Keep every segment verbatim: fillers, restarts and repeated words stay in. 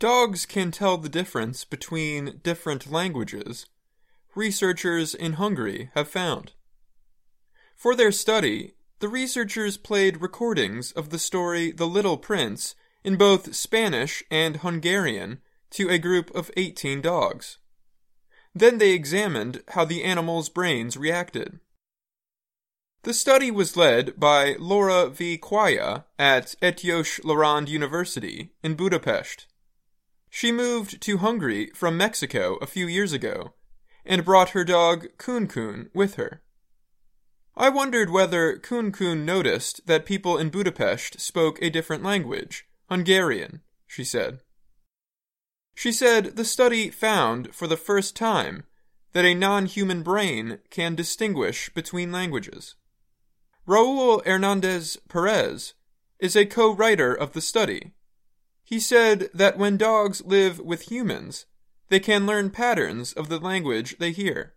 Dogs can tell the difference between different languages, researchers in Hungary have found. For their study, the researchers played recordings of the story The Little Prince in both Spanish and Hungarian to a group of eighteen dogs. Then they examined how the animals' brains reacted. The study was led by Laura V. Quaya at Eötvös Loránd University in Budapest. She moved to Hungary from Mexico a few years ago and brought her dog Kun Kun with her. I wondered whether Kun Kun noticed that people in Budapest spoke a different language, Hungarian, she said. She said the study found for the first time that a non-human brain can distinguish between languages. Raul Hernandez Perez is a co-writer of the study. He said that when dogs live with humans, they can learn patterns of the language they hear.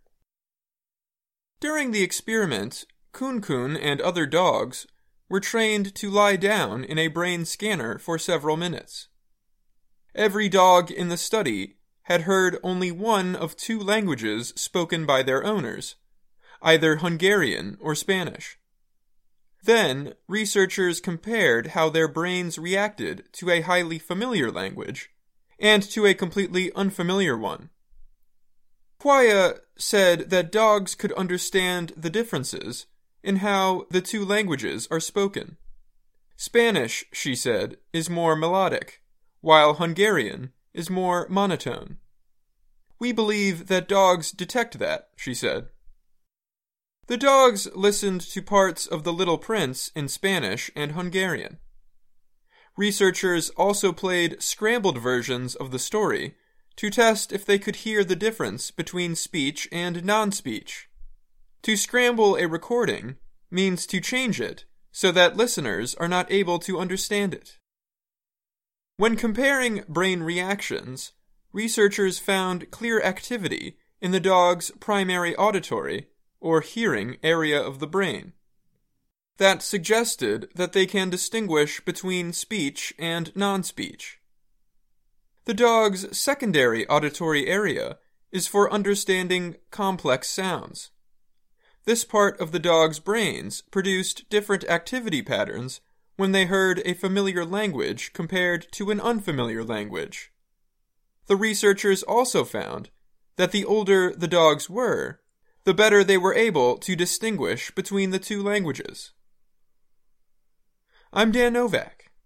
During the experiment, Kun Kun and other dogs were trained to lie down in a brain scanner for several minutes. Every dog in the study had heard only one of two languages spoken by their owners, either Hungarian or Spanish. Then, researchers compared how their brains reacted to a highly familiar language and to a completely unfamiliar one. Quaya said that dogs could understand the differences in how the two languages are spoken. Spanish, she said, is more melodic, while Hungarian is more monotone. We believe that dogs detect that, she said. The dogs listened to parts of The Little Prince in Spanish and Hungarian. Researchers also played scrambled versions of the story to test if they could hear the difference between speech and non-speech. To scramble a recording means to change it so that listeners are not able to understand it. When comparing brain reactions, researchers found clear activity in the dog's primary auditory or hearing area of the brain. That suggested that they can distinguish between speech and non-speech. The dog's secondary auditory area is for understanding complex sounds. This part of the dog's brains produced different activity patterns when they heard a familiar language compared to an unfamiliar language. The researchers also found that the older the dogs were, the better they were able to distinguish between the two languages. I'm Dan Novak.